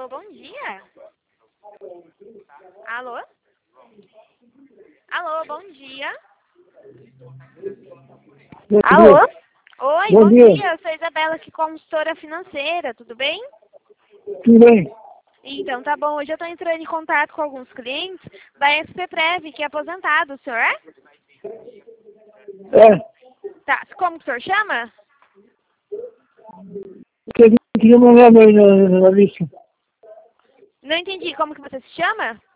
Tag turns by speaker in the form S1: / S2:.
S1: Alô, bom dia. Alô? Alô, bom dia.
S2: Bom
S1: Alô?
S2: dia.
S1: Oi,
S2: Bom
S1: bom
S2: dia.
S1: dia. Eu sou a Isabela aqui, consultora financeira, tudo bem?
S2: Tudo bem?
S1: Então, tá bom. Hoje eu tô entrando em contato com alguns clientes da SPPrev, que é aposentado. O senhor é?
S2: É.
S1: Tá. Como que o senhor chama?
S2: Você queria mandar aí na lista.
S1: Não entendi. Como que você se chama?